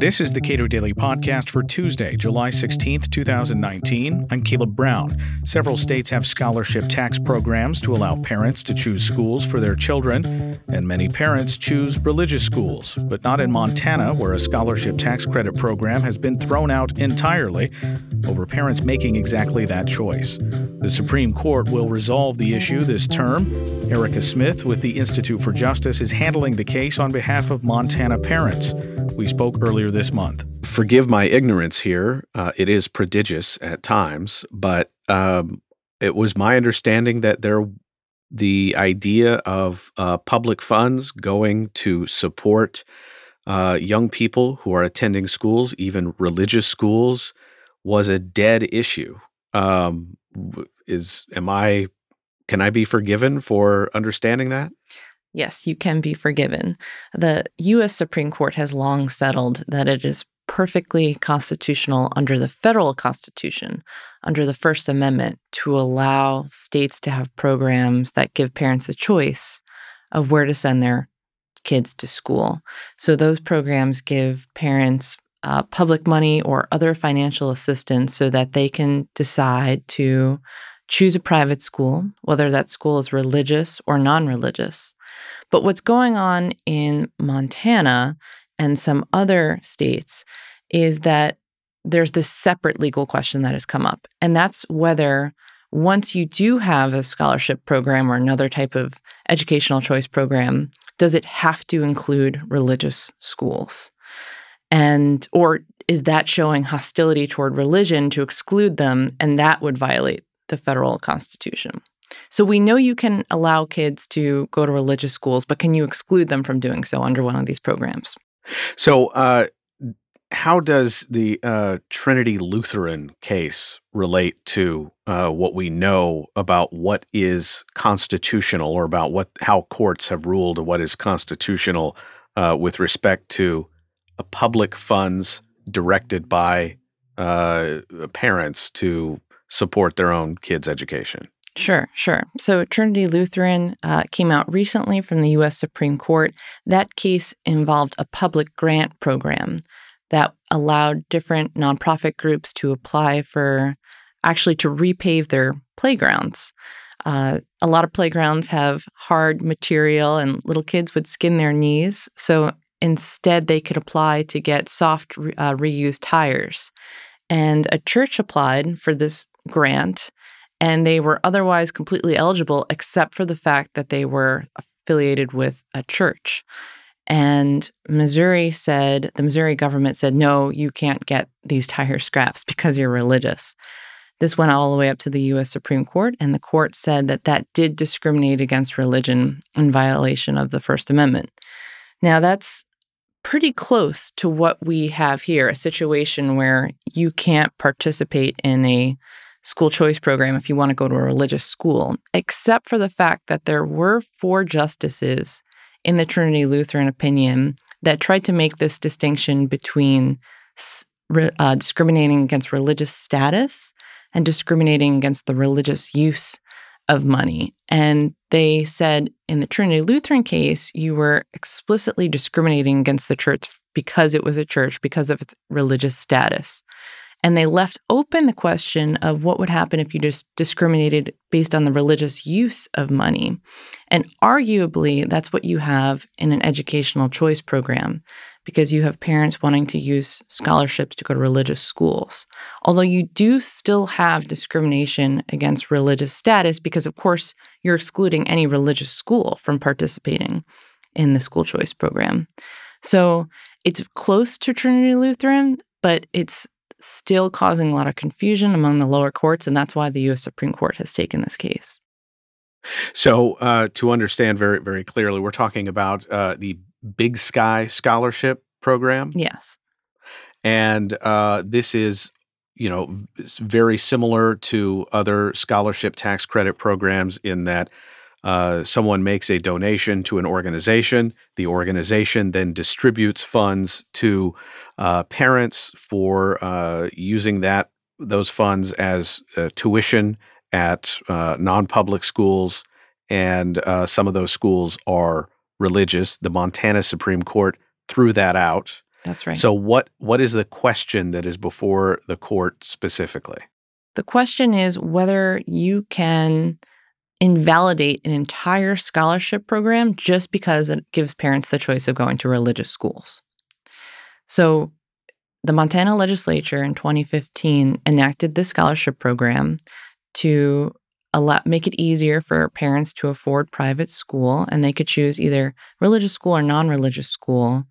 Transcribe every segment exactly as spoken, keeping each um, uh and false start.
This is the Cato Daily Podcast for Tuesday, July sixteenth, twenty nineteen. I'm Caleb Brown. Several states have scholarship tax programs to allow parents to choose schools for their children, and many parents choose religious schools, but not in Montana, where a scholarship tax credit program has been thrown out entirely over parents making exactly that choice. The Supreme Court will resolve the issue this term. Erica Smith with the Institute for Justice is handling the case on behalf of Montana parents. We spoke earlier this month. Forgive my ignorance here. Uh, it is prodigious at times, but um, it was my understanding that there, the idea of uh, public funds going to support uh, young people who are attending schools, even religious schools, was a dead issue. Um, is am I? Can I be forgiven for understanding that? Yes, you can be forgiven. The U S Supreme Court has long settled that it is perfectly constitutional under the federal Constitution, under the First Amendment, to allow states to have programs that give parents a choice of where to send their kids to school. So those programs give parents uh, public money or other financial assistance so that they can decide to choose a private school, whether that school is religious or non-religious. But what's going on in Montana and some other states is that there's this separate legal question that has come up. And that's whether once you do have a scholarship program or another type of educational choice program, does it have to include religious schools? And or is that showing hostility toward religion to exclude them, and that would violate the federal Constitution? So we know you can allow kids to go to religious schools, but can you exclude them from doing so under one of these programs? So uh, how does the uh, Trinity Lutheran case relate to uh, what we know about what is constitutional, or about what how courts have ruled what is constitutional uh, with respect to uh, public funds directed by uh, parents to support their own kids' education? Sure, sure. So Trinity Lutheran uh, came out recently from the U S Supreme Court. That case involved a public grant program that allowed different nonprofit groups to apply for, actually to repave their playgrounds. Uh, a lot of playgrounds have hard material and little kids would skin their knees. So instead, they could apply to get soft uh, reused tires. And a church applied for this grant, and they were otherwise completely eligible except for the fact that they were affiliated with a church. And Missouri said, the Missouri government said, no, you can't get these tire scraps because you're religious. This went all the way up to the U S Supreme Court, and the court said that that did discriminate against religion in violation of the First Amendment. Now, that's pretty close to what we have here, a situation where you can't participate in a school choice program if you want to go to a religious school, except for the fact that there were four justices in the Trinity Lutheran opinion that tried to make this distinction between uh, discriminating against religious status and discriminating against the religious use of money. And they said in the Trinity Lutheran case, you were explicitly discriminating against the church because it was a church, because of its religious status. And they left open the question of what would happen if you just discriminated based on the religious use of money. And arguably, that's what you have in an educational choice program, because you have parents wanting to use scholarships to go to religious schools. Although you do still have discrimination against religious status, because of course, you're excluding any religious school from participating in the school choice program. So it's close to Trinity Lutheran, but it's still causing a lot of confusion among the lower courts, and that's why the U S Supreme Court has taken this case. So uh, to understand very, very clearly, we're talking about uh, the Big Sky Scholarship Program? Yes. And uh, this is, you know, it's very similar to other scholarship tax credit programs in that uh, someone makes a donation to an organization. The organization then distributes funds to uh, parents for uh, using that those funds as uh, tuition at uh, non-public schools, and uh, some of those schools are religious. The Montana Supreme Court threw that out. That's right. So what what is the question that is before the court specifically? The question is whether you can invalidate an entire scholarship program just because it gives parents the choice of going to religious schools. So the Montana legislature in twenty fifteen enacted this scholarship program to allow, make it easier for parents to afford private school, and they could choose either religious school or non-religious school.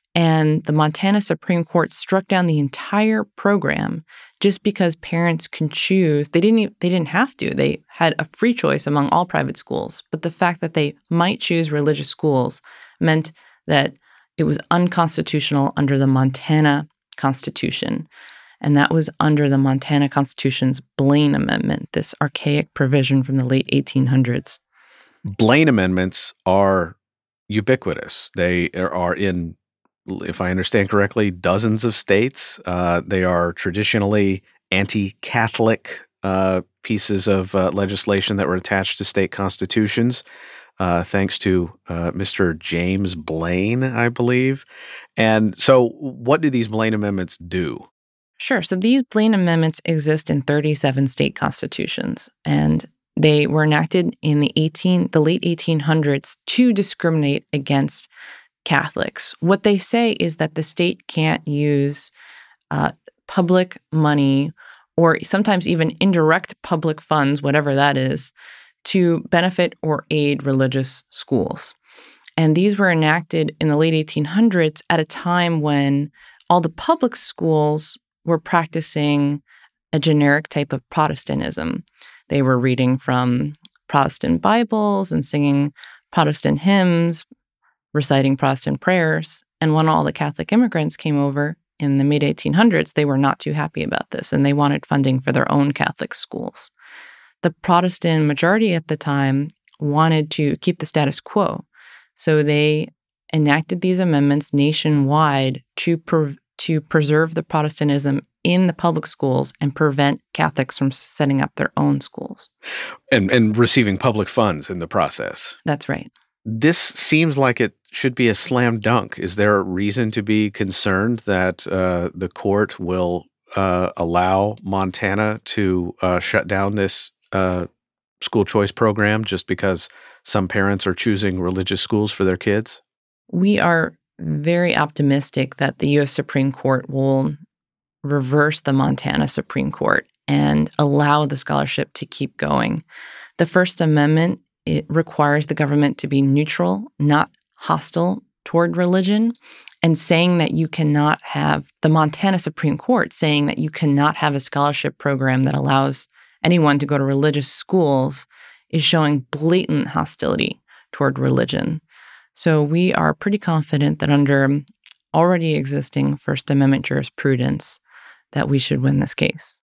And the Montana Supreme Court struck down the entire program just because parents can choose. They didn't. They didn't have to. They had a free choice among all private schools. But the fact that they might choose religious schools meant that it was unconstitutional under the Montana Constitution. And that was under the Montana Constitution's Blaine Amendment, this archaic provision from the late eighteen hundreds. Blaine amendments are ubiquitous. They are in, if I understand correctly, dozens of states. Uh, they are traditionally anti-Catholic uh, pieces of uh, legislation that were attached to state constitutions, uh, thanks to uh, Mister James Blaine, I believe. And so what do these Blaine amendments do? Sure. So these Blaine amendments exist in thirty-seven state constitutions, and they were enacted in the eighteen, the late eighteen hundreds to discriminate against Catholics. What they say is that the state can't use uh, public money or sometimes even indirect public funds, whatever that is, to benefit or aid religious schools. And these were enacted in the late eighteen hundreds at a time when all the public schools were practicing a generic type of Protestantism. They were reading from Protestant Bibles and singing Protestant hymns, reciting Protestant prayers. And when all the Catholic immigrants came over in the mid eighteen hundreds, they were not too happy about this, and they wanted funding for their own Catholic schools. The Protestant majority at the time wanted to keep the status quo, so they enacted these amendments nationwide to pre- to preserve the Protestantism in the public schools and prevent Catholics from setting up their own schools. And, and receiving public funds in the process. That's right. This seems like it should be a slam dunk. Is there a reason to be concerned that uh, the court will uh, allow Montana to uh, shut down this uh, school choice program just because some parents are choosing religious schools for their kids? We are very optimistic that the U S Supreme Court will reverse the Montana Supreme Court and allow the scholarship to keep going. The First Amendment, it requires the government to be neutral, not hostile toward religion, and saying that you cannot have, the Montana Supreme Court saying that you cannot have a scholarship program that allows anyone to go to religious schools is showing blatant hostility toward religion. So we are pretty confident that under already existing First Amendment jurisprudence that we should win this case.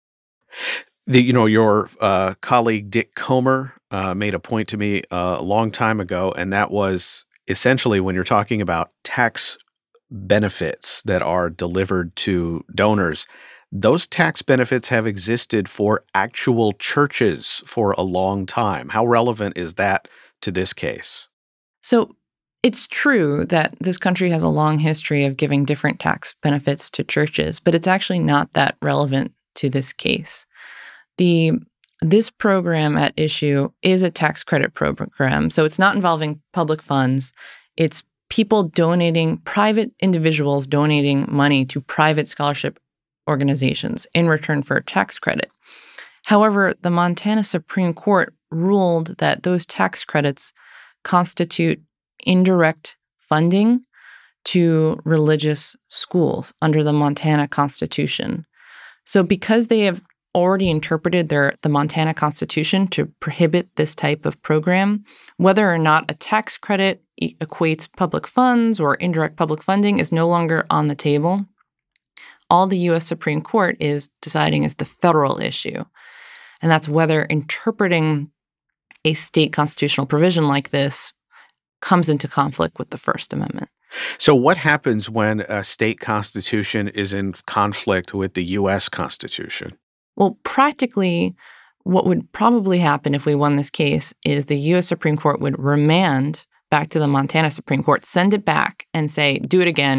The, you know, your uh, colleague Dick Comer uh, made a point to me uh, a long time ago, and that was essentially when you're talking about tax benefits that are delivered to donors, those tax benefits have existed for actual churches for a long time. How relevant is that to this case? So it's true that this country has a long history of giving different tax benefits to churches, but it's actually not that relevant to this case. The this program at issue is a tax credit program, so it's not involving public funds. It's people donating, private individuals donating money to private scholarship organizations in return for a tax credit. However, the Montana Supreme Court ruled that those tax credits constitute indirect funding to religious schools under the Montana Constitution. So because they have already interpreted their the Montana Constitution to prohibit this type of program, whether or not a tax credit e- equates public funds or indirect public funding is no longer on the table. All the U S Supreme Court is deciding is the federal issue, and that's whether interpreting a state constitutional provision like this comes into conflict with the First Amendment. So what happens when a state constitution is in conflict with the U S Constitution? Well, practically, what would probably happen if we won this case is the U S Supreme Court would remand back to the Montana Supreme Court, send it back, and say, do it again,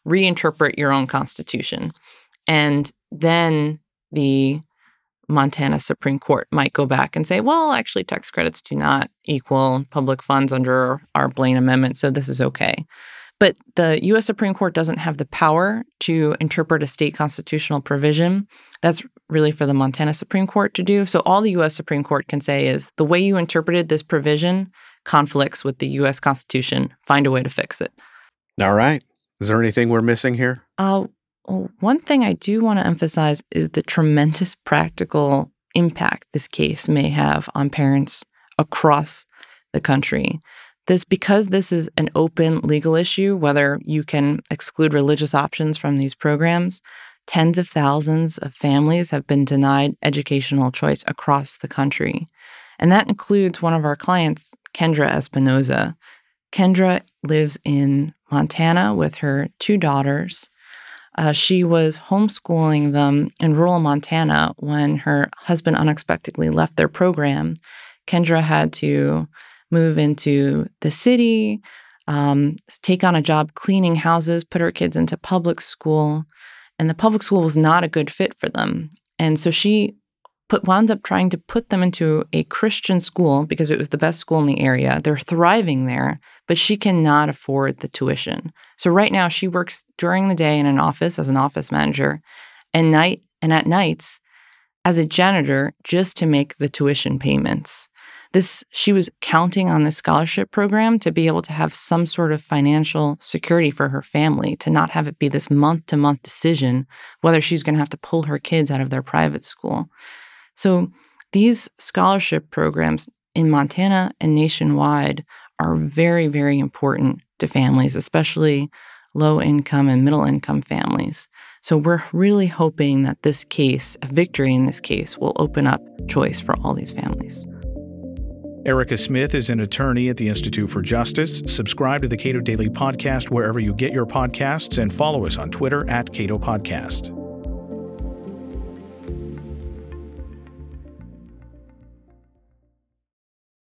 reinterpret your own constitution. And then the Montana Supreme Court might go back and say, well, actually, tax credits do not equal public funds under our Blaine Amendment, so this is okay. But the U S Supreme Court doesn't have the power to interpret a state constitutional provision. That's really for the Montana Supreme Court to do. So all the U S Supreme Court can say is, the way you interpreted this provision conflicts with the U S Constitution. Find a way to fix it. All right. Is there anything we're missing here? Uh, one thing I do want to emphasize is the tremendous practical impact this case may have on parents across the country. This, because this is an open legal issue, whether you can exclude religious options from these programs, tens of thousands of families have been denied educational choice across the country. And that includes one of our clients, Kendra Espinoza. Kendra lives in Montana with her two daughters. Uh, she was homeschooling them in rural Montana when her husband unexpectedly left their program. Kendra had to move into the city, um, take on a job cleaning houses, put her kids into public school, and the public school was not a good fit for them. And so she put, wound up trying to put them into a Christian school because it was the best school in the area. They're thriving there, but she cannot afford the tuition. So right now she works during the day in an office as an office manager, and night and at nights as a janitor just to make the tuition payments. This, she was counting on this scholarship program to be able to have some sort of financial security for her family, to not have it be this month-to-month decision whether she's going to have to pull her kids out of their private school. So these scholarship programs in Montana and nationwide are very, very important to families, especially low-income and middle-income families. So we're really hoping that this case, a victory in this case, will open up choice for all these families. Erica Smith is an attorney at the Institute for Justice. Subscribe to the Cato Daily Podcast wherever you get your podcasts and follow us on Twitter at Cato Podcast.